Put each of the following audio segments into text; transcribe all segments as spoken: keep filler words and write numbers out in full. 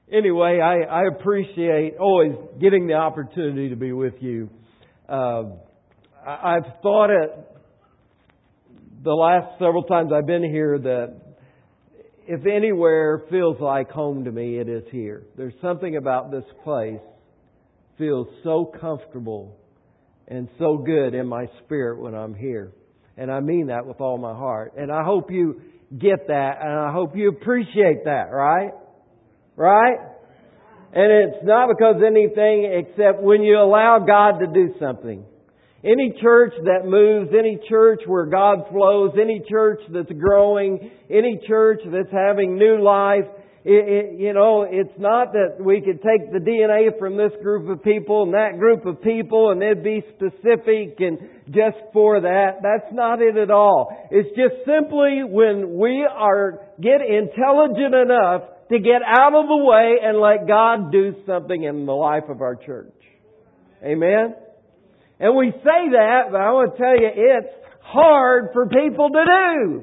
Anyway, I, I appreciate always getting the opportunity to be with you. Uh, I, I've thought it the last several times I've been here that if anywhere feels like home to me, it is here. There's something about this place feels so comfortable and so good in my spirit when I'm here. And I mean that with all my heart. And I hope you get that, and I hope you appreciate that, right? Right? And it's not because of anything except when you allow God to do something. Any church that moves, any church where God flows, any church that's growing, any church that's having new life, it, it, you know, it's not that we could take the D N A from this group of people and that group of people and it'd be specific and just for that. That's not it at all. It's just simply when we are get intelligent enough to get out of the way and let God do something in the life of our church. Amen? And we say that, but I want to tell you, it's hard for people to do.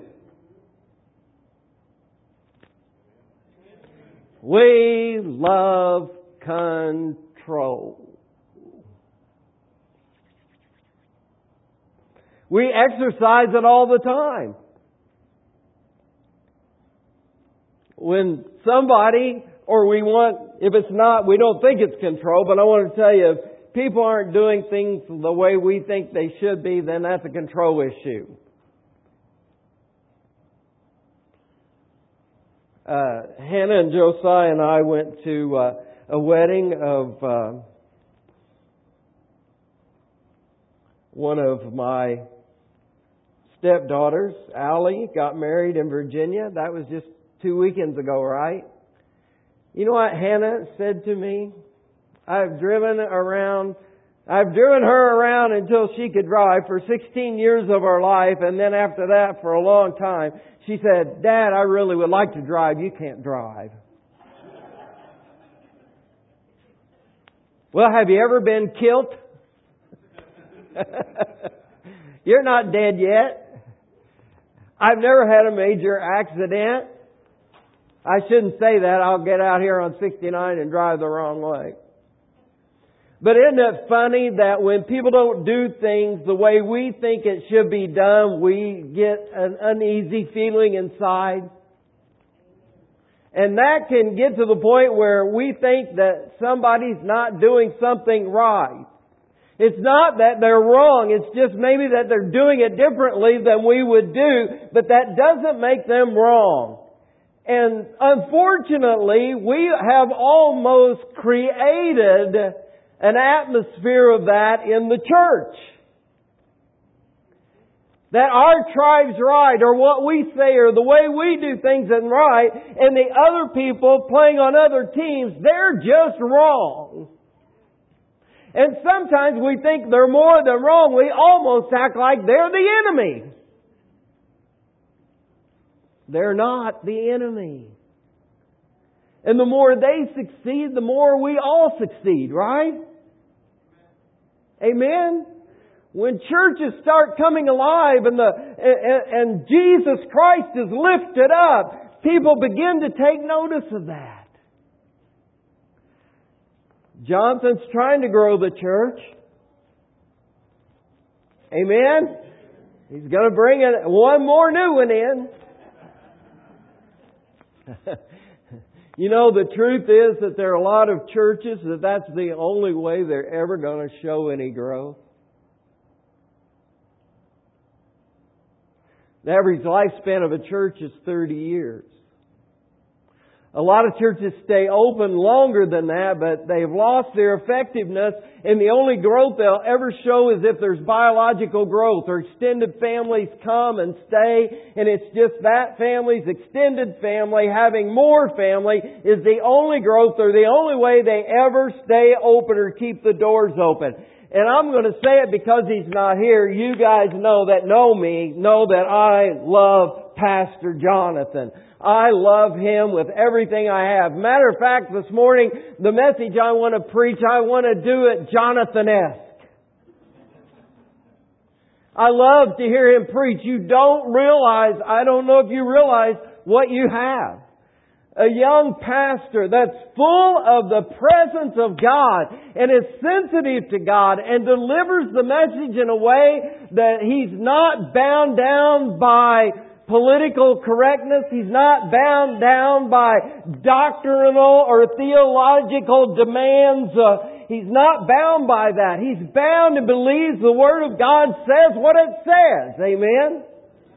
We love control. We exercise it all the time. When somebody, or we want, if it's not, we don't think it's control, but I want to tell you, if people aren't doing things the way we think they should be, then that's a control issue. Uh, Hannah and Josiah and I went to uh, a wedding of uh, one of my stepdaughters. Allie got married in Virginia. That was just two weekends ago, right? You know what Hannah said to me? I've driven around, I've driven her around until she could drive for sixteen years of our life, and then after that for a long time. She said, Dad, I really would like to drive. You can't drive. Well, have you ever been killed? You're not dead yet. I've never had a major accident. I shouldn't say that. I'll get out here on sixty-nine and drive the wrong way. But isn't it funny that when people don't do things the way we think it should be done, we get an uneasy feeling inside? And that can get to the point where we think that somebody's not doing something right. It's not that they're wrong. It's just maybe that they're doing it differently than we would do, but that doesn't make them wrong. And unfortunately, we have almost created an atmosphere of that in the church. That our tribe's right, or what we say, or the way we do things is right, and the other people playing on other teams, they're just wrong. And sometimes we think they're more than wrong. We almost act like they're the enemy. They're not the enemy. And the more they succeed, the more we all succeed, right? Amen? When churches start coming alive and the and, and Jesus Christ is lifted up, people begin to take notice of that. Jonathan's trying to grow the church. Amen? He's going to bring in one more new one in. You know, the truth is that there are a lot of churches that that's the only way they're ever going to show any growth. The average lifespan of a church is thirty years. A lot of churches stay open longer than that, but they've lost their effectiveness, and the only growth they'll ever show is if there's biological growth, or extended families come and stay, and it's just that family's extended family having more family is the only growth, or the only way they ever stay open or keep the doors open. And I'm going to say it because he's not here. You guys know that know me, know that I love Pastor Jonathan. I love him with everything I have. Matter of fact, this morning, the message I want to preach, I want to do it Jonathan-esque. I love to hear him preach. You don't realize, I don't know if you realize what you have. A young pastor that's full of the presence of God and is sensitive to God and delivers the message in a way that he's not bound down by political correctness. He's not bound down by doctrinal or theological demands. Uh, he's not bound by that. He's bound and believes the Word of God says what it says. Amen?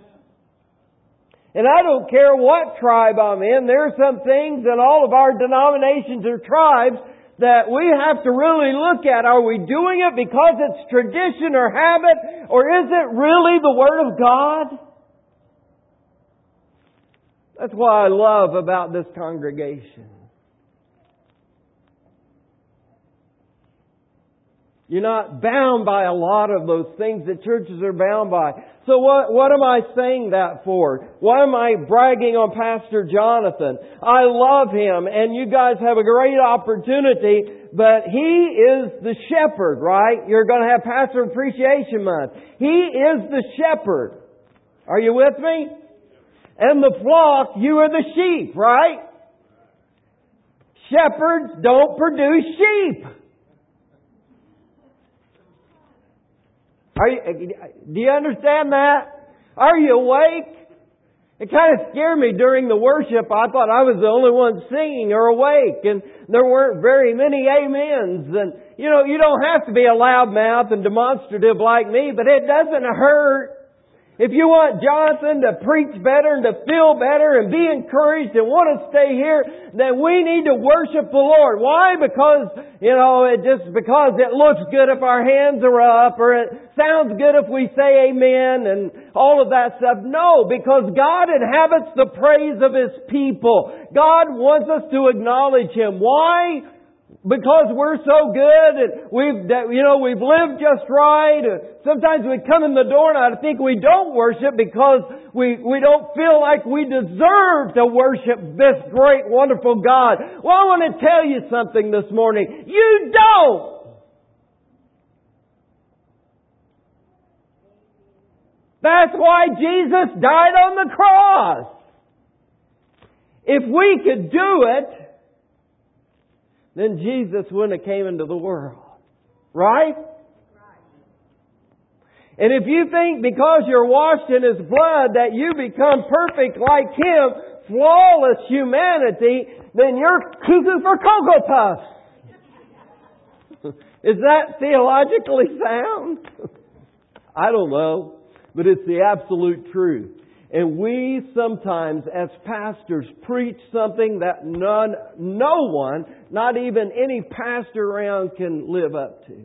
And I don't care what tribe I'm in. There are some things in all of our denominations or tribes that we have to really look at. Are we doing it because it's tradition or habit? Or is it really the Word of God? That's what I love about this congregation. You're not bound by a lot of those things that churches are bound by. So what, what am I saying that for? Why am I bragging on Pastor Jonathan? I love him and you guys have a great opportunity, but he is the shepherd, right? You're going to have Pastor Appreciation Month. He is the shepherd. Are you with me? And the flock, you are the sheep, right? Shepherds don't produce sheep. Are you, do you understand that? Are you awake? It kind of scared me during the worship. I thought I was the only one singing or awake, and there weren't very many amens. And, you know, you don't have to be a loudmouth and demonstrative like me, but it doesn't hurt. If you want Jonathan to preach better and to feel better and be encouraged and want to stay here, then we need to worship the Lord. Why? Because, you know, it just because it looks good if our hands are up, or it sounds good if we say amen and all of that stuff. No, because God inhabits the praise of His people. God wants us to acknowledge Him. Why? Because we're so good and we've, you know, we've lived just right. Sometimes we come in the door and I think we don't worship because we, we don't feel like we deserve to worship this great, wonderful God. Well, I want to tell you something this morning. You don't! That's why Jesus died on the cross. If we could do it, then Jesus wouldn't have came into the world. Right? And if you think because you're washed in His blood that you become perfect like Him, flawless humanity, then you're cuckoo for Cocoa Puffs. Is that theologically sound? I don't know. But it's the absolute truth. And we sometimes, as pastors, preach something that none, no one, not even any pastor around, can live up to.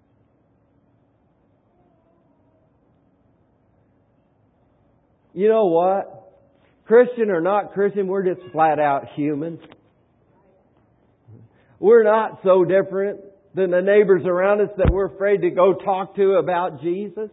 You know what? Christian or not Christian, we're just flat out human. We're not so different than the neighbors around us that we're afraid to go talk to about Jesus.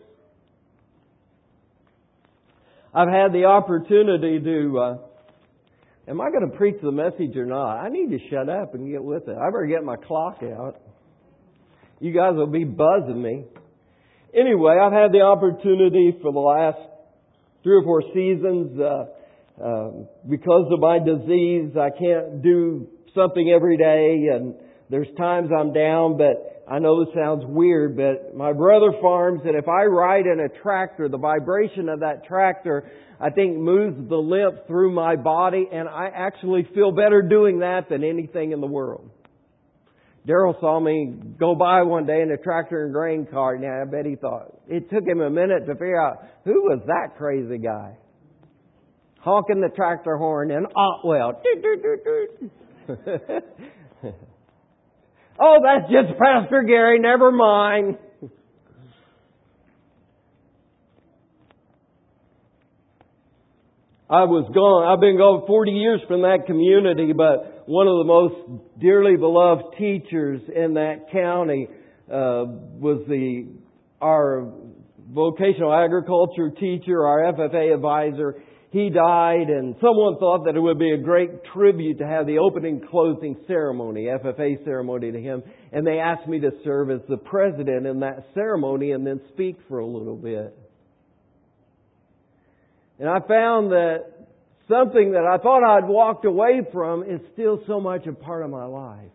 I've had the opportunity to, uh, am I going to preach the message or not? I need to shut up and get with it. I better get my clock out. You guys will be buzzing me. Anyway, I've had the opportunity for the last three or four seasons, uh, uh, because of my disease, I can't do something every day, and there's times I'm down, but I know this sounds weird, but my brother farms, and if I ride in a tractor, the vibration of that tractor, I think, moves the lymph through my body, and I actually feel better doing that than anything in the world. Daryl saw me go by one day in a tractor and grain cart, and I bet he thought, it took him a minute to figure out, who was that crazy guy? Honking the tractor horn and Otwell. Oh, that's just Pastor Gary, never mind. I was gone. I've been gone forty years from that community, but one of the most dearly beloved teachers in that county uh, was the our vocational agriculture teacher, our F F A advisor. He died, and someone thought that it would be a great tribute to have the opening closing ceremony, F F A ceremony, to him. And they asked me to serve as the president in that ceremony and then speak for a little bit. And I found that something that I thought I'd walked away from is still so much a part of my life.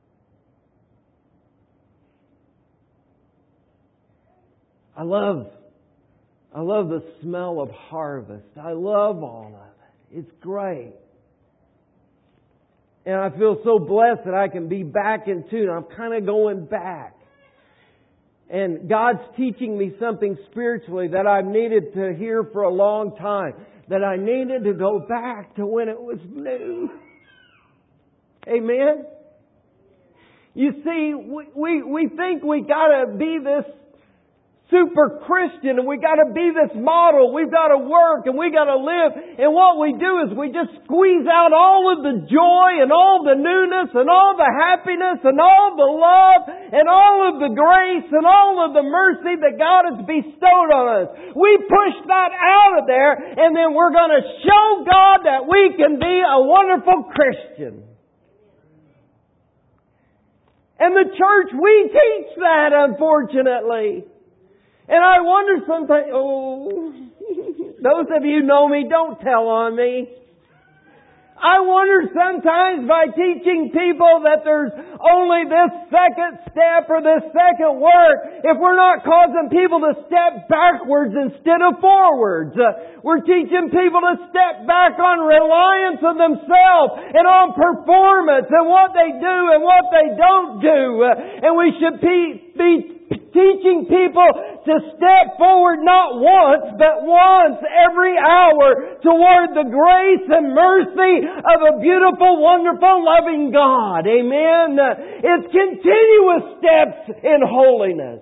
I love, I love the smell of harvest. I love all of it. It's great. And I feel so blessed that I can be back in tune. I'm kind of going back. And God's teaching me something spiritually that I've needed to hear for a long time. That I needed to go back to when it was new. Amen? You see, we, we, we think we gotta be this super Christian and we gotta be this model. We've gotta work and we gotta live. And what we do is we just squeeze out all of the joy and all the newness and all the happiness and all the love and all of the grace and all of the mercy that God has bestowed on us. We push that out of there and then we're gonna show God that we can be a wonderful Christian. And the church, we teach that, unfortunately. And I wonder sometimes, oh, those of you who know me, don't tell on me. I wonder sometimes by teaching people that there's only this second step or this second work, if we're not causing people to step backwards instead of forwards. Uh, we're teaching people to step back on reliance on themselves and on performance and what they do and what they don't do. Uh, and we should be, be teaching people to step forward not once, but once every hour toward the grace and mercy of a beautiful, wonderful, loving God. Amen. It's continuous steps in holiness.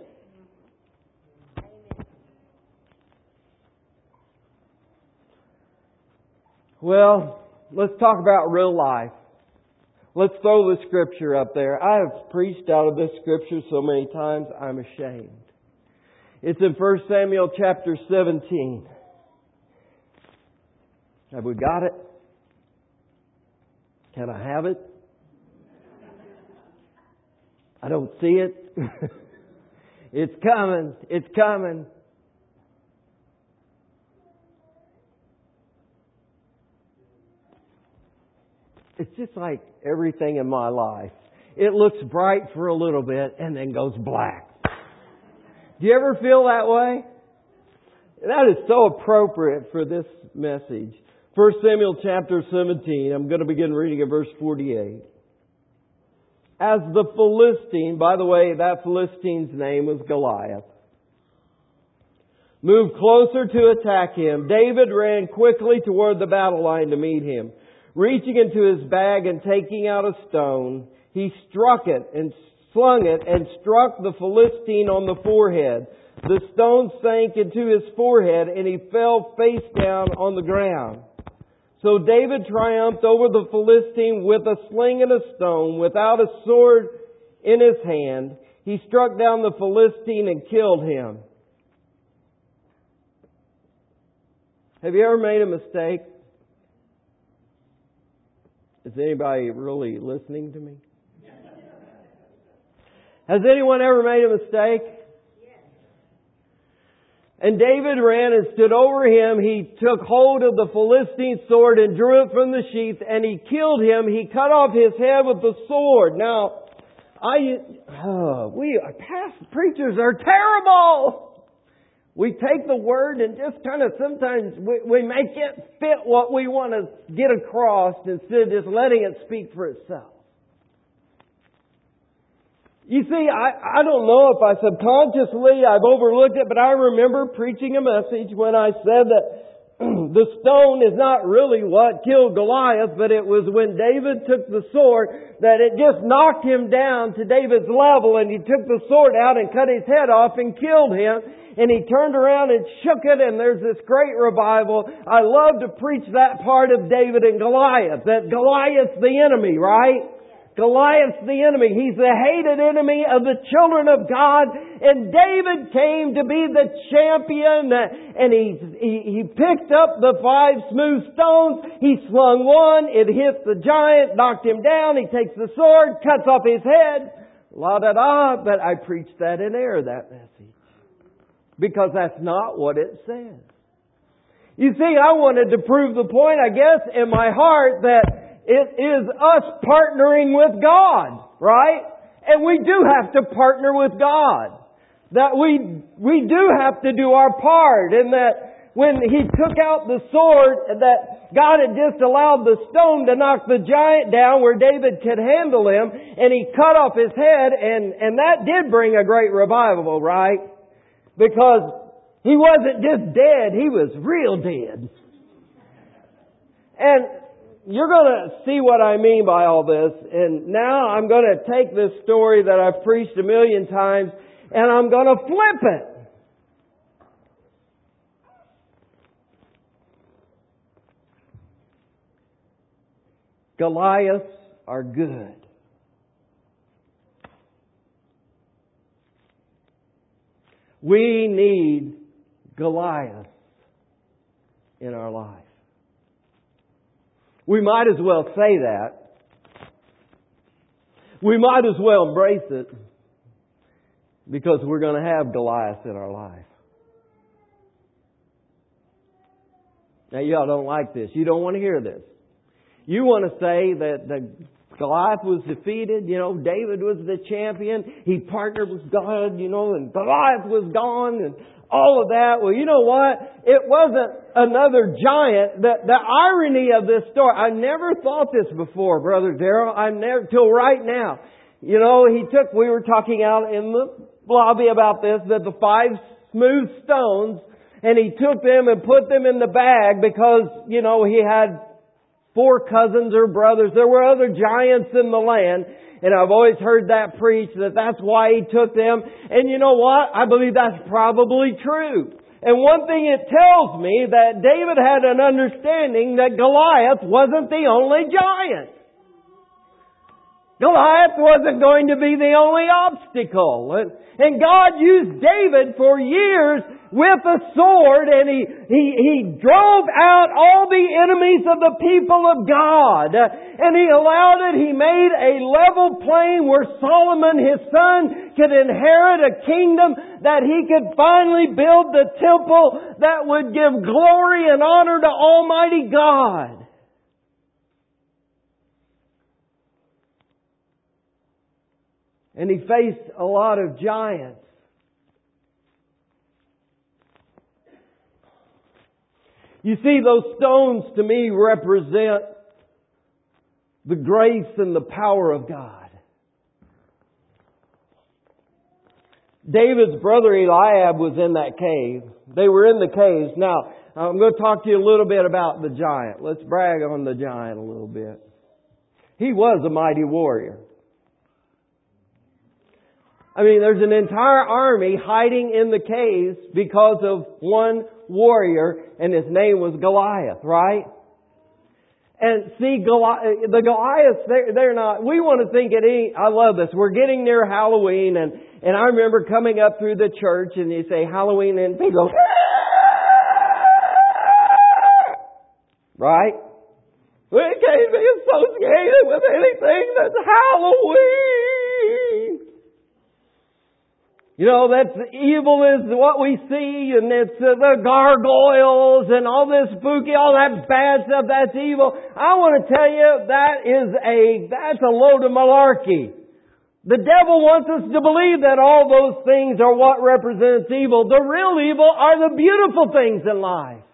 Well, let's talk about real life. Let's throw the scripture up there. I have preached out of this scripture so many times, I'm ashamed. It's in First Samuel chapter seventeen. Have we got it? Can I have it? I don't see it. It's coming. It's coming. It's just like everything in my life. It looks bright for a little bit and then goes black. Do you ever feel that way? That is so appropriate for this message. First Samuel chapter seventeen, I'm going to begin reading at verse forty-eight. As the Philistine, by the way, that Philistine's name was Goliath, moved closer to attack him, David ran quickly toward the battle line to meet him. Reaching into his bag and taking out a stone, he struck it and slung it and struck the Philistine on the forehead. The stone sank into his forehead and he fell face down on the ground. So David triumphed over the Philistine with a sling and a stone, without a sword in his hand. He struck down the Philistine and killed him. Have you ever made a mistake? Is anybody really listening to me? Has anyone ever made a mistake? Yes. And David ran and stood over him. He took hold of the Philistine sword and drew it from the sheath, and he killed him. He cut off his head with the sword. Now, I, oh, we past preachers are terrible. We take the word and just kind of sometimes we, we make it fit what we want to get across instead of just letting it speak for itself. You see, I, I don't know if I subconsciously I've overlooked it, but I remember preaching a message when I said that the stone is not really what killed Goliath, but it was when David took the sword that it just knocked him down to David's level, and he took the sword out and cut his head off and killed him. And he turned around and shook it, and there's this great revival. I love to preach that part of David and Goliath, that Goliath's the enemy, right? Goliath's the enemy. He's the hated enemy of the children of God. And David came to be the champion. And he, he, he picked up the five smooth stones. He slung one. It hit the giant, knocked him down. He takes the sword, cuts off his head. La da da. But I preached that in error, that message. Because that's not what it says. You see, I wanted to prove the point, I guess, in my heart that it is us partnering with God, right? And we do have to partner with God. That we, we do have to do our part, and that when He took out the sword, that God had just allowed the stone to knock the giant down where David could handle him, and He cut off his head, and, and that did bring a great revival, right? Because He wasn't just dead, He was real dead. And you're going to see what I mean by all this. And now I'm going to take this story that I've preached a million times and I'm going to flip it. Goliaths are good. We need Goliath in our life. We might as well say that. We might as well embrace it because we're going to have Goliath in our life. Now y'all don't like this. You don't want to hear this. You want to say that the Goliath was defeated, you know, David was the champion, he partnered with God, you know, and Goliath was gone and all of that. Well, you know what? It wasn't another giant. The, the irony of this story, I never thought this before, Brother Darrell. I never, till right now. You know, he took, we were talking out in the lobby about this, that the five smooth stones, and he took them and put them in the bag because, you know, he had four cousins or brothers. There were other giants in the land. And I've always heard that preached, that that's why he took them. And you know what? I believe that's probably true. And one thing it tells me that David had an understanding that Goliath wasn't the only giant. Goliath wasn't going to be the only obstacle. And God used David for years with a sword, and he, he, he drove out all the enemies of the people of God. And He allowed it. He made a level plain where Solomon, his son, could inherit a kingdom, that he could finally build the temple that would give glory and honor to Almighty God. And he faced a lot of giants. You see, those stones to me represent the grace and the power of God. David's brother Eliab was in that cave. They were in the caves. Now, I'm going to talk to you a little bit about the giant. Let's brag on the giant a little bit. He was a mighty warrior. I mean, there's an entire army hiding in the caves because of one warrior, and his name was Goliath, right? And see, Goliath, the Goliaths, they're, they're not, we want to think it ain't, I love this, we're getting near Halloween, and, and I remember coming up through the church, and you say Halloween, and people go, right? We can't be associated with anything that's Halloween. You know, that's evil is what we see, and it's uh, the gargoyles and all this spooky, all that bad stuff, that's evil. I want to tell you, that is a, that's a load of malarkey. The devil wants us to believe that all those things are what represents evil. The real evil are the beautiful things in life.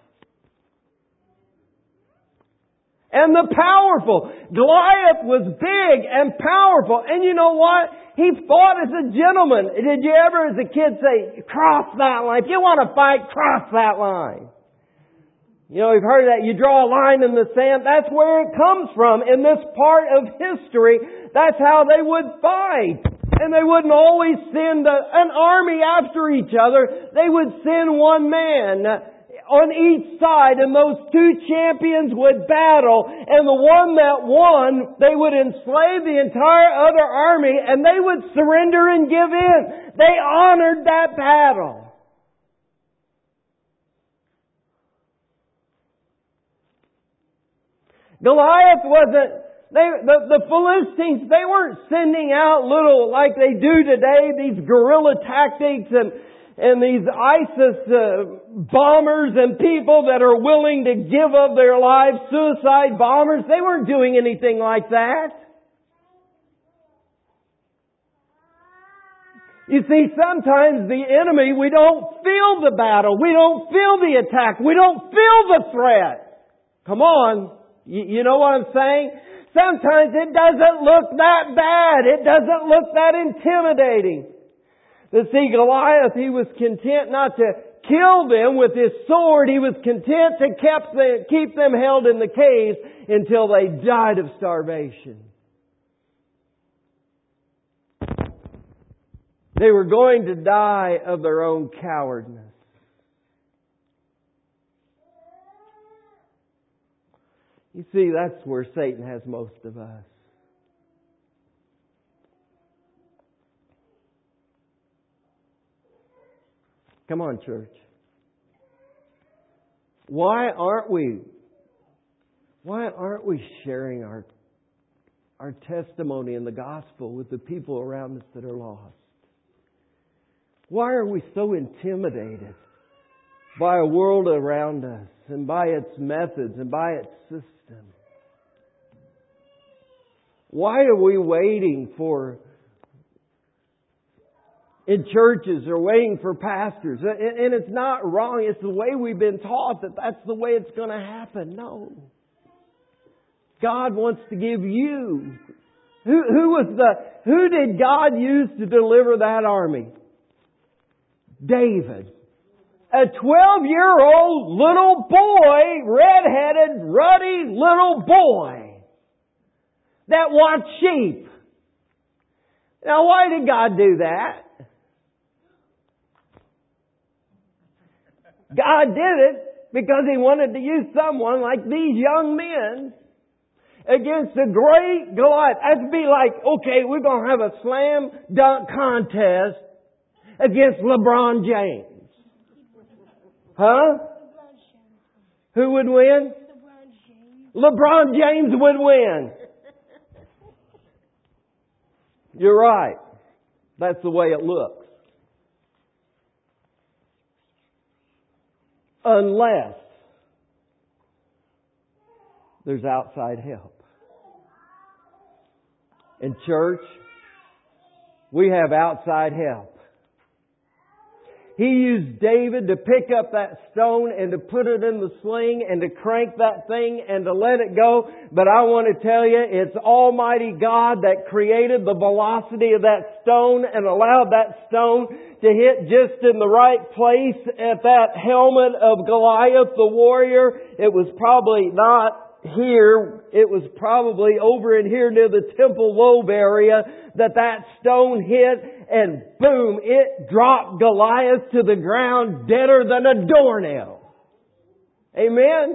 And the powerful. Goliath was big and powerful. And you know what? He fought as a gentleman. Did you ever as a kid say, cross that line? If you want to fight, cross that line. You know, you've heard that. You draw a line in the sand. That's where it comes from. In this part of history, that's how they would fight. And they wouldn't always send a, an army after each other. They would send one man on each side, and those two champions would battle, and the one that won, they would enslave the entire other army, and they would surrender and give in. They honored that battle. Goliath wasn't, they, the, the Philistines, they weren't sending out little, like they do today, these guerrilla tactics and and these ISIS uh, bombers and people that are willing to give up their lives, suicide bombers, they weren't doing anything like that. You see, sometimes the enemy, we don't feel the battle. We don't feel the attack. We don't feel the threat. Come on. You, you know what I'm saying? Sometimes it doesn't look that bad. It doesn't look that intimidating. The see, Goliath, he was content not to kill them with his sword. He was content to keep them, keep them held in the caves until they died of starvation. They were going to die of their own cowardness. You see, that's where Satan has most of us. Come on, church. Why aren't we, why aren't we sharing our, our testimony in the gospel with the people around us that are lost? Why are we so intimidated by a world around us and by its methods and by its system? Why are we waiting for, in churches or waiting for pastors? And it's not wrong. It's the way we've been taught that that's the way it's going to happen. No. God wants to give you. Who, who was the, who did God use to deliver that army? David. A twelve-year-old little boy, red-headed, ruddy little boy that watched sheep. Now, why did God do that? God did it because He wanted to use someone like these young men against a great Goliath. That'd be like, okay, we're going to have a slam dunk contest against LeBron James. Huh? Who would win? LeBron James would win. You're right. That's the way it looks. Unless there's outside help. In church, we have outside help. He used David to pick up that stone and to put it in the sling and to crank that thing and to let it go. But I want to tell you, it's Almighty God that created the velocity of that stone and allowed that stone to hit just in the right place at that helmet of Goliath, the warrior. It was probably not here. It was probably over in here near the temple lobe area that that stone hit. And boom, it dropped Goliath to the ground deader than a doornail. Amen?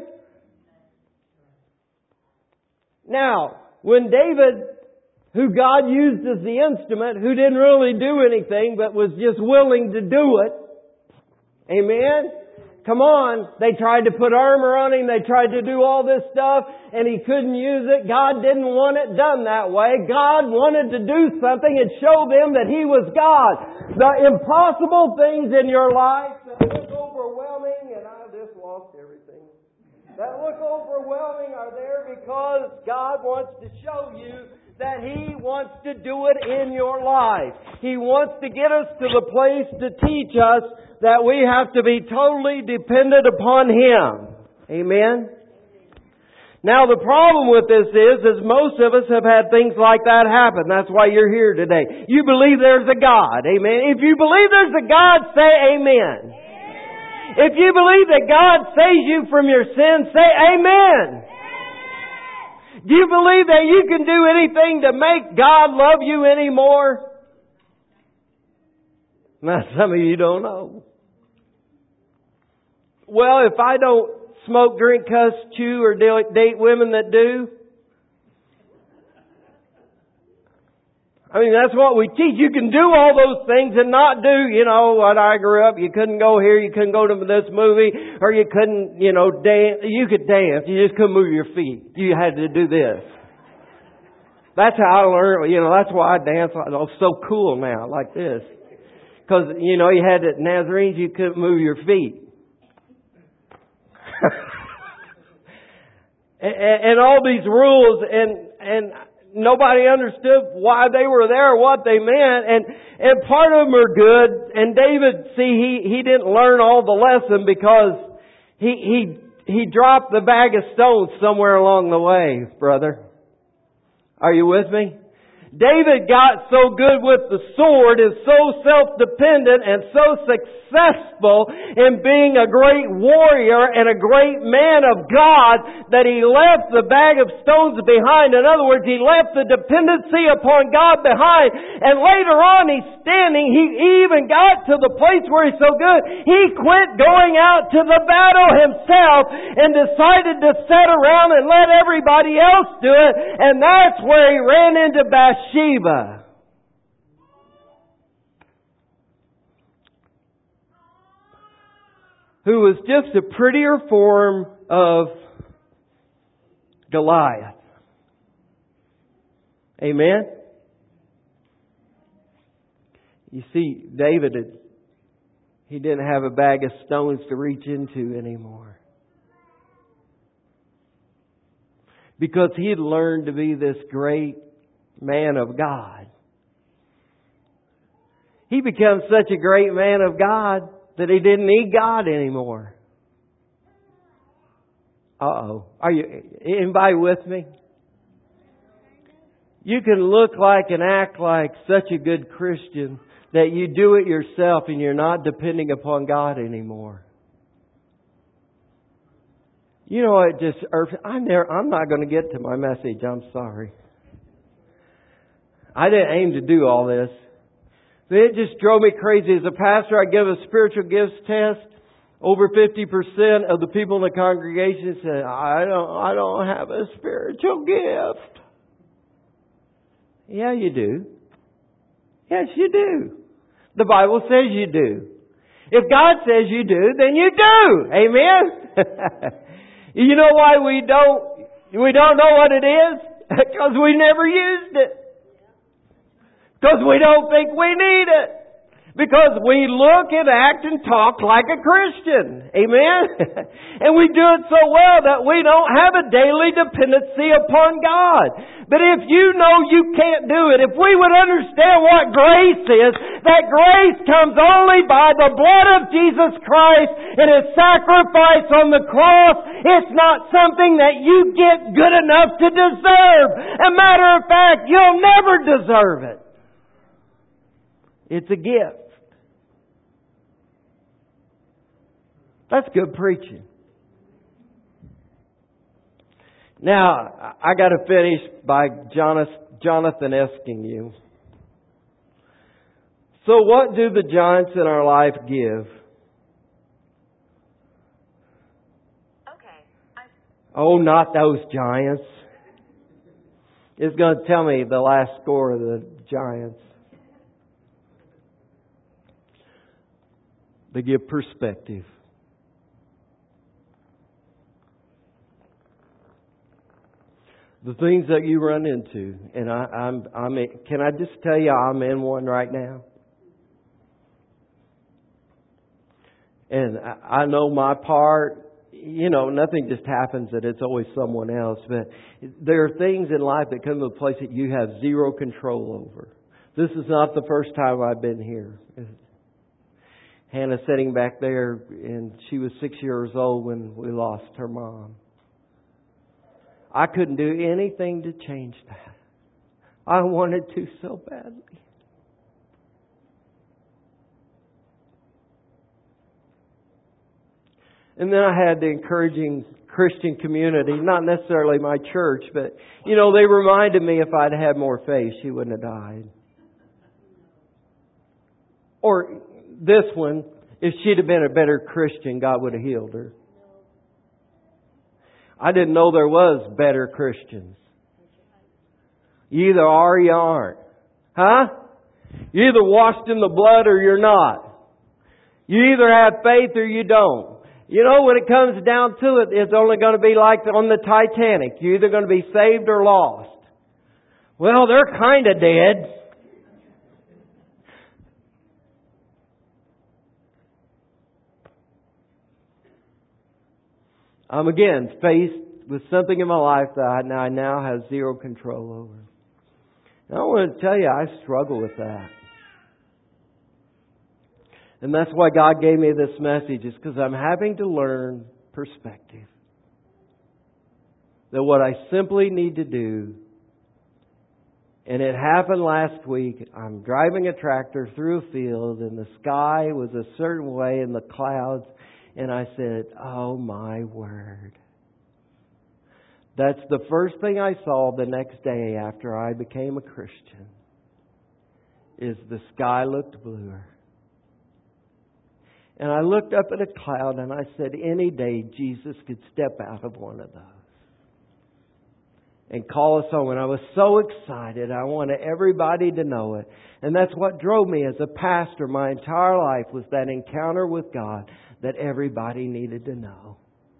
Now, when David, who God used as the instrument, who didn't really do anything but was just willing to do it, amen? Come on, they tried to put armor on him, they tried to do all this stuff, and he couldn't use it. God didn't want it done that way. God wanted to do something and show them that He was God. The impossible things in your life that look overwhelming, and I just lost everything, that look overwhelming are there because God wants to show you that He wants to do it in your life. He wants to get us to the place to teach us that we have to be totally dependent upon Him. Amen? Now the problem with this is, is most of us have had things like that happen. That's why you're here today. You believe there's a God. Amen? If you believe there's a God, say amen. Amen. If you believe that God saves you from your sins, say amen. Do you believe that you can do anything to make God love you anymore? Now, some of you don't know. Well, if I don't smoke, drink, cuss, chew, or date women that do, I mean, that's what we teach. You can do all those things and not do, you know, when I grew up, you couldn't go here, you couldn't go to this movie, or you couldn't, you know, dance. You could dance, you just couldn't move your feet. You had to do this. That's how I learned, you know, that's why I dance. I'm so cool now, like this. Because, you know, you had the Nazarenes, you couldn't move your feet. and, and all these rules, and and nobody understood why they were there, what they meant, and and part of them are good. And David, see, he he didn't learn all the lesson because he he he dropped the bag of stones somewhere along the way, brother. Are you with me? David got so good with the sword, is so self-dependent and so successful in being a great warrior and a great man of God that he left the bag of stones behind. In other words, he left the dependency upon God behind. And later on, he's standing, he even got to the place where he's so good, he quit going out to the battle himself and decided to sit around and let everybody else do it. And that's where he ran into Bathsheba. Sheba. Who was just a prettier form of Goliath. Amen? You see, David, he didn't have a bag of stones to reach into anymore. Because he had learned to be this great man of God. He became such a great man of God that he didn't need God anymore. Uh-oh. Are you, anybody with me? You can look like and act like such a good Christian that you do it yourself and you're not depending upon God anymore. You know, it just, I'm there, I'm not going to get to my message. I'm sorry. I didn't aim to do all this. But it just drove me crazy. As a pastor, I give a spiritual gifts test. Over fifty percent of the people in the congregation said, I don't, I don't have a spiritual gift. Yeah, you do. Yes, you do. The Bible says you do. If God says you do, then you do. Amen? You know why we don't, we don't know what it is? Because we never used it. Because we don't think we need it. Because we look and act and talk like a Christian. Amen? And we do it so well that we don't have a daily dependency upon God. But if you know you can't do it, if we would understand what grace is, that grace comes only by the blood of Jesus Christ and His sacrifice on the cross. It's not something that you get good enough to deserve. As a matter of fact, you'll never deserve it. It's a gift. That's good preaching. Now, I got to finish by Jonathan asking you. So what do the giants in our life give? Okay. I... Oh, not those giants. It's going to tell me the last score of the giants. They give perspective. The things that you run into, and I, I'm, I'm, can I just tell you, I'm in one right now. And I, I know my part. You know, nothing just happens that it's always someone else. But there are things in life that come to a place that you have zero control over. This is not the first time I've been here. Hannah's sitting back there, and she was six years old when we lost her mom. I couldn't do anything to change that. I wanted to so badly. And then I had the encouraging Christian community, not necessarily my church, but, you know, they reminded me if I'd had more faith, she wouldn't have died. Or this one, if she'd have been a better Christian, God would have healed her. I didn't know there was better Christians. You either are or you aren't. Huh? You're either washed in the blood or you're not. You either have faith or you don't. You know, when it comes down to it, it's only going to be like on the Titanic. You're either going to be saved or lost. Well, they're kind of dead. I'm again faced with something in my life that I now, I now have zero control over. And I want to tell you, I struggle with that. And that's why God gave me this message, is because I'm having to learn perspective. That what I simply need to do, and it happened last week, I'm driving a tractor through a field and the sky was a certain way in the clouds, and I said, oh my word. That's the first thing I saw the next day after I became a Christian, is the sky looked bluer. And I looked up at a cloud and I said, any day Jesus could step out of one of those and call us home. And I was so excited. I wanted everybody to know it. And that's what drove me as a pastor my entire life, was that encounter with God that everybody needed to know.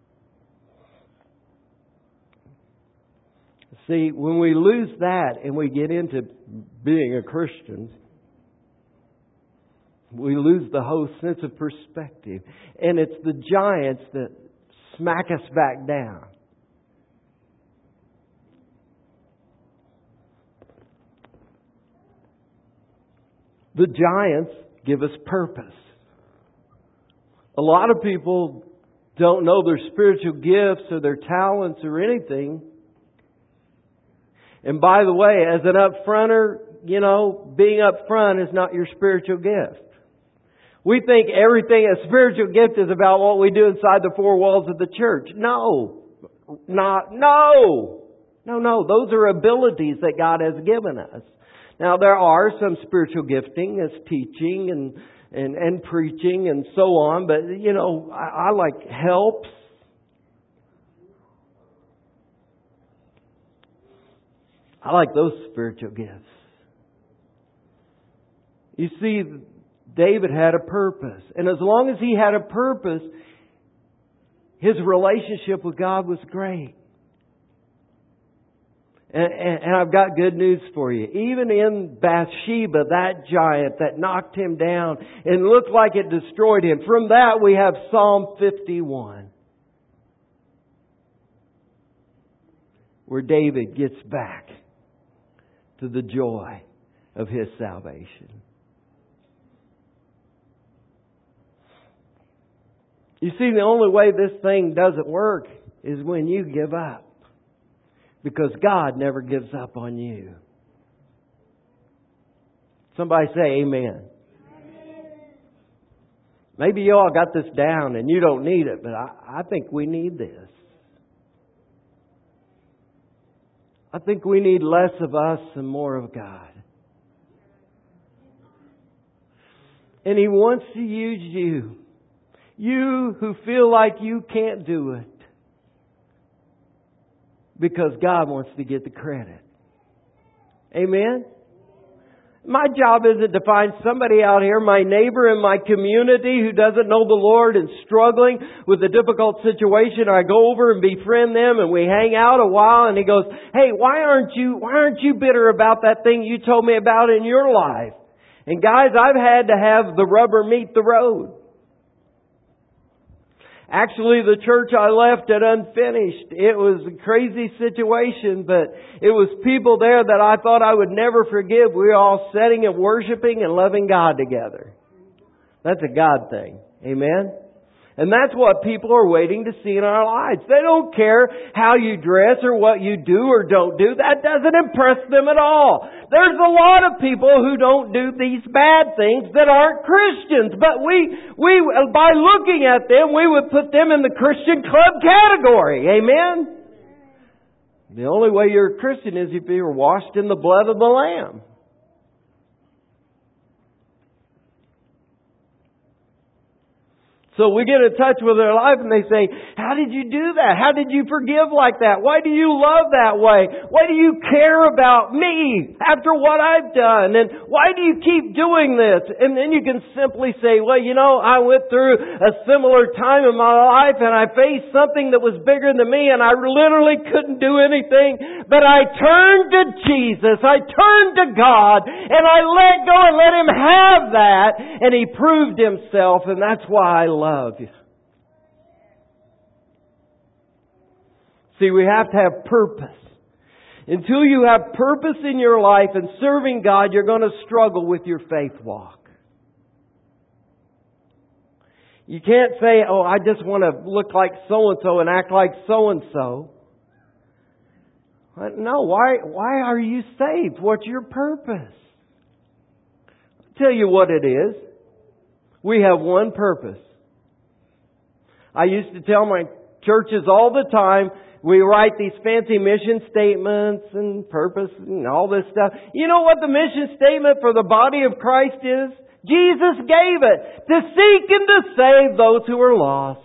See, when we lose that and we get into being a Christian, we lose the whole sense of perspective. And it's the giants that smack us back down. The giants give us purpose. A lot of people don't know their spiritual gifts or their talents or anything. And by the way, as an upfronter, you know, being upfront is not your spiritual gift. We think everything, a spiritual gift is about what we do inside the four walls of the church. No. Not, no. No, no. Those are abilities that God has given us. Now, there are some spiritual gifting as teaching and, and, and preaching and so on. But, you know, I, I like helps. I like those spiritual gifts. You see, David had a purpose. And as long as he had a purpose, his relationship with God was great. And, and, and I've got good news for you. Even in Bathsheba, that giant that knocked him down and looked like it destroyed him, from that we have Psalm fifty-one, where David gets back to the joy of his salvation. You see, the only way this thing doesn't work is when you give up. Because God never gives up on you. Somebody say amen. Amen. Maybe you all got this down and you don't need it, but I, I think we need this. I think we need less of us and more of God. And He wants to use you. You who feel like you can't do it. Because God wants to get the credit. Amen? My job isn't to find somebody out here, my neighbor in my community who doesn't know the Lord and struggling with a difficult situation. I go over and befriend them and we hang out a while and he goes, hey, why aren't you, why aren't you bitter about that thing you told me about in your life? And guys, I've had to have the rubber meet the road. Actually, the church I left at unfinished. It was a crazy situation, but it was people there that I thought I would never forgive. We were all sitting and worshiping and loving God together. That's a God thing. Amen? And that's what people are waiting to see in our lives. They don't care how you dress or what you do or don't do. That doesn't impress them at all. There's a lot of people who don't do these bad things that aren't Christians. But we, we, by looking at them, we would put them in the Christian club category. Amen? The only way you're a Christian is if you're washed in the blood of the Lamb. So we get in touch with their life and they say, how did you do that? How did you forgive like that? Why do you love that way? Why do you care about me after what I've done? And why do you keep doing this? And then you can simply say, well, you know, I went through a similar time in my life and I faced something that was bigger than me and I literally couldn't do anything. But I turned to Jesus. I turned to God and I let go and let Him have that. And He proved Himself, and that's why I love Love you. See, we have to have purpose. Until you have purpose in your life and serving God, you're going to struggle with your faith walk. You can't say, oh, I just want to look like so-and-so and act like so-and-so. No, why, why are you saved? What's your purpose? I'll tell you what it is. We have one purpose. I used to tell my churches all the time, we write these fancy mission statements and purpose and all this stuff. You know what the mission statement for the body of Christ is? Jesus gave it. To seek and to save those who are lost.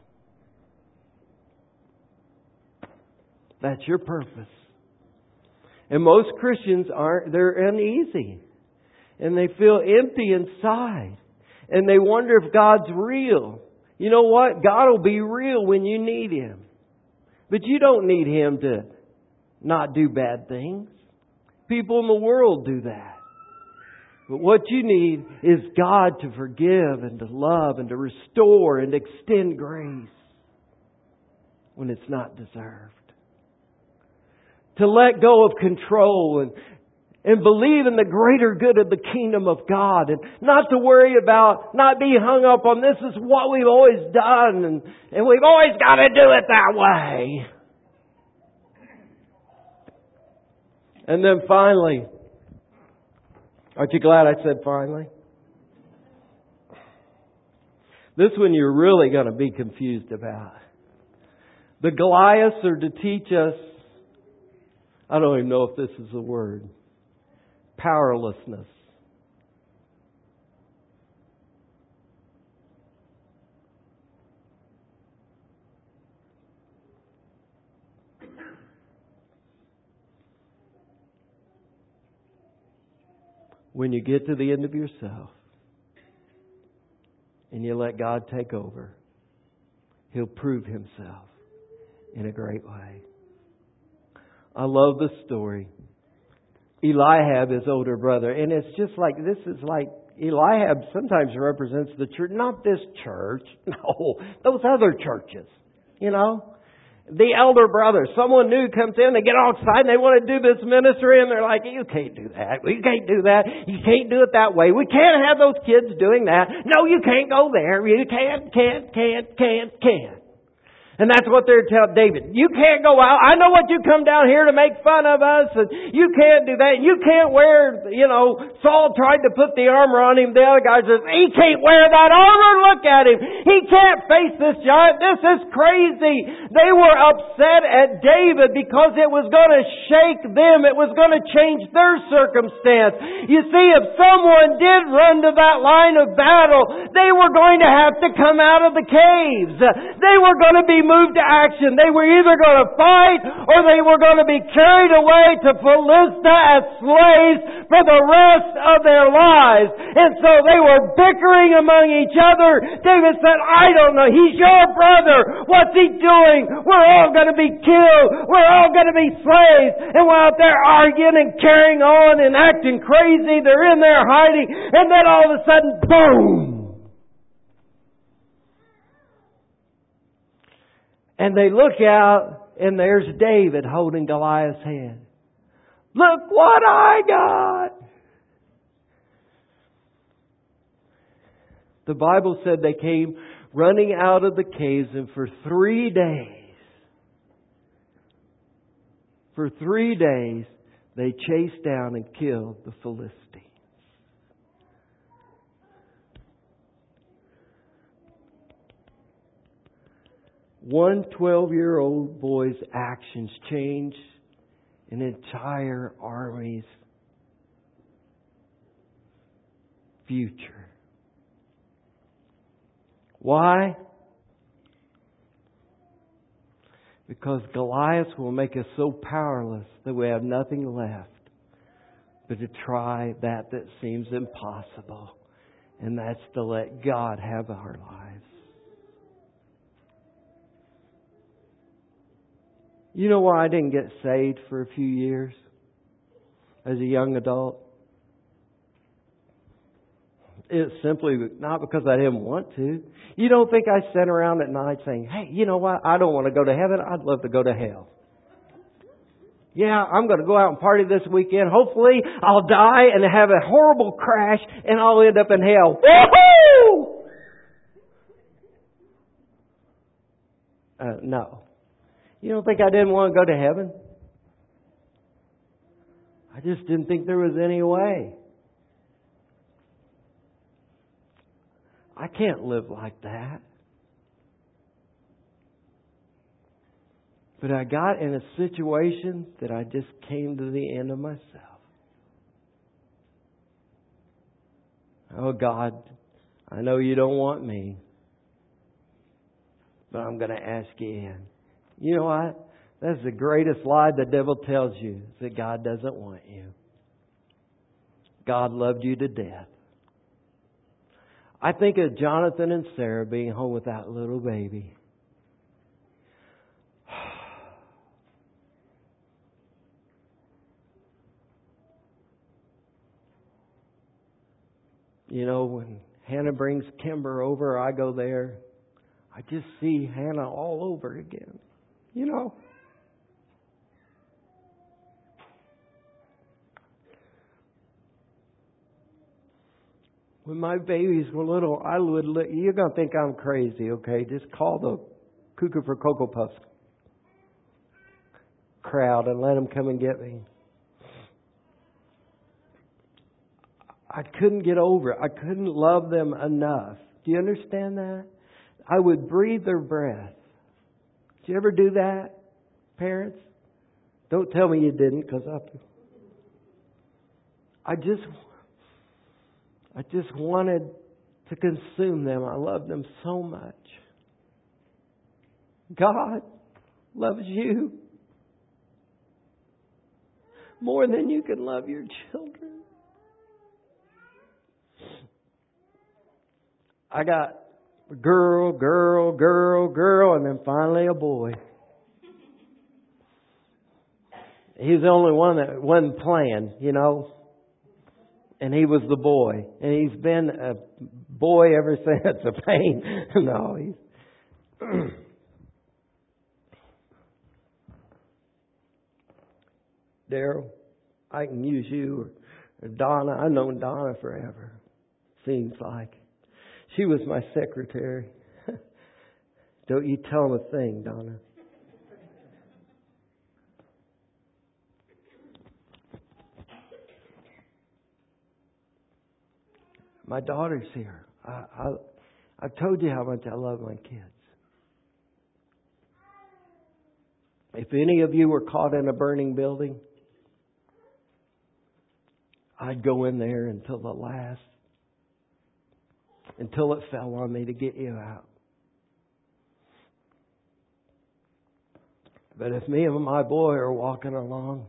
That's your purpose. And most Christians aren't, they're uneasy. And they feel empty inside. And they wonder if God's real. You know what? God will be real when you need Him. But you don't need Him to not do bad things. People in the world do that. But what you need is God to forgive and to love and to restore and to extend grace when it's not deserved. To let go of control and, and believe in the greater good of the kingdom of God and not to worry about, not be hung up on this is what we've always done and, and we've always got to do it that way. And then finally, aren't you glad I said finally? This one you're really going to be confused about. The Goliaths are to teach us, I don't even know if this is a word, powerlessness. When you get to the end of yourself and you let God take over, He'll prove Himself in a great way. I love the story. Eliab, his older brother, and it's just like, this is like, Eliab sometimes represents the church, not this church, no, those other churches, you know. The elder brother, someone new comes in, they get all excited, they want to do this ministry, and they're like, you can't do that. You can't do that. You can't do it that way. We can't have those kids doing that. No, you can't go there. You can't, can't, can't, can't, can't. And that's what they're telling David. You can't go out. I know what you come down here to make fun of us. And you can't do that. You can't wear, you know, Saul tried to put the armor on him. The other guy says, he can't wear that armor. Look at him. He can't face this giant. This is crazy. They were upset at David because it was going to shake them. It was going to change their circumstance. You see, if someone did run to that line of battle, they were going to have to come out of the caves. They were going to be moved to action. They were either going to fight or they were going to be carried away to Philistia as slaves for the rest of their lives. And so they were bickering among each other. David said, I don't know. He's your brother. What's he doing? We're all going to be killed. We're all going to be slaves. And while they're arguing and carrying on and acting crazy, they're in there hiding. And then all of a sudden, boom! And they look out, and there's David holding Goliath's hand. Look what I got! The Bible said they came running out of the caves, and for three days, for three days, they chased down and killed the Philistines. One twelve-year-old boy's actions changed an entire army's future. Why? Because Goliath will make us so powerless that we have nothing left but to try that that seems impossible. And that's to let God have our lives. You know why I didn't get saved for a few years as a young adult? It's simply not because I didn't want to. You don't think I sat around at night saying, hey, you know what? I don't want to go to heaven. I'd love to go to hell. Yeah, I'm going to go out and party this weekend. Hopefully I'll die and have a horrible crash and I'll end up in hell. Woohoo! Uh, no. You don't think I didn't want to go to heaven? I just didn't think there was any way. I can't live like that. But I got in a situation that I just came to the end of myself. Oh God, I know you don't want me, but I'm going to ask you in. You know what? That's the greatest lie the devil tells you, is that God doesn't want you. God loved you to death. I think of Jonathan and Sarah being home with that little baby. You know, when Hannah brings Kimber over, I go there. I just see Hannah all over again. You know. When my babies were little, I would. You're going to think I'm crazy, okay? Just call the Cuckoo for Cocoa Puffs crowd and let them come and get me. I couldn't get over it. I couldn't love them enough. Do you understand that? I would breathe their breath. Did you ever do that, parents? Don't tell me you didn't, because I, I just, I just wanted to consume them. I loved them so much. God loves you more than you can love your children. I got a girl, girl, girl, girl, and then finally a boy. He's the only one that wasn't playing, you know. And he was the boy. And he's been a boy ever since. A pain. No, he's... Daryl, I can use you. Or Donna. I've known Donna forever. Seems like. She was my secretary. Don't you tell him a thing, Donna. My daughter's here. I, I, I've told you how much I love my kids. If any of you were caught in a burning building, I'd go in there until the last. Until it fell on me to get you out. But if me and my boy are walking along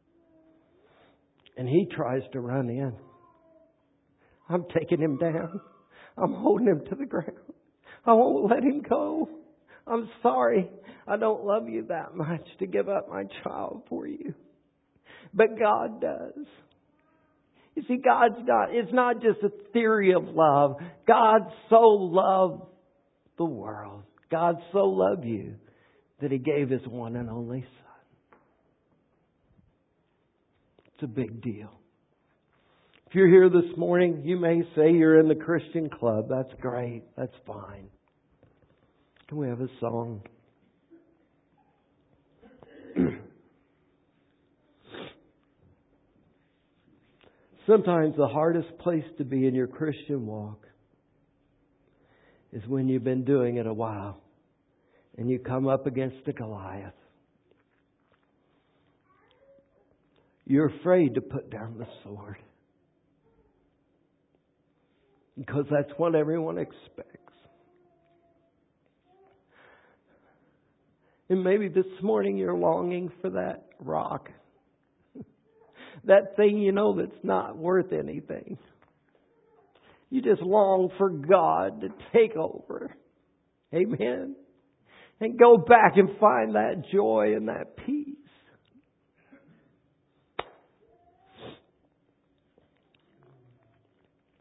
and he tries to run in, I'm taking him down. I'm holding him to the ground. I won't let him go. I'm sorry. I don't love you that much to give up my child for you. But God does. You see, God's not, it's not just a theory of love. God so loved the world. God so loved you that He gave His one and only Son. It's a big deal. If you're here this morning, you may say you're in the Christian club. That's great. That's fine. Can we have a song? Sometimes the hardest place to be in your Christian walk is when you've been doing it a while and you come up against a Goliath. You're afraid to put down the sword because that's what everyone expects. And maybe this morning you're longing for that rock. That thing you know that's not worth anything. You just long for God to take over. Amen. And go back and find that joy and that peace.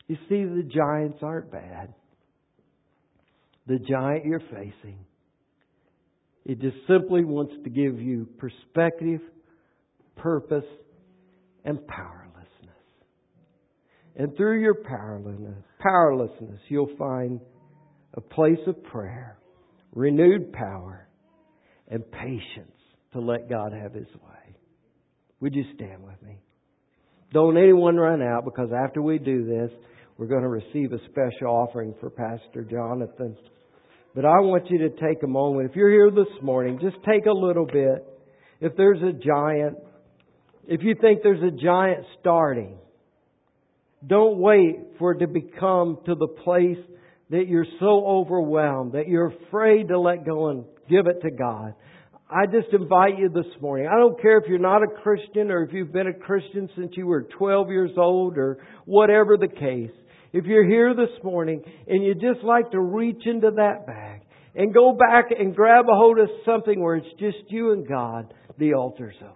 You see, the giants aren't bad. The giant you're facing, it just simply wants to give you perspective, purpose, and powerlessness. And through your powerlessness, powerlessness, you'll find a place of prayer, renewed power, and patience to let God have His way. Would you stand with me? Don't anyone run out, because after we do this, we're going to receive a special offering for Pastor Jonathan. But I want you to take a moment. If you're here this morning, just take a little bit. If there's a giant, if you think there's a giant starting, don't wait for it to become to the place that you're so overwhelmed, that you're afraid to let go and give it to God. I just invite you this morning. I don't care if you're not a Christian or if you've been a Christian since you were twelve years old or whatever the case. If you're here this morning and you just like to reach into that bag and go back and grab a hold of something where it's just you and God, the altar's open.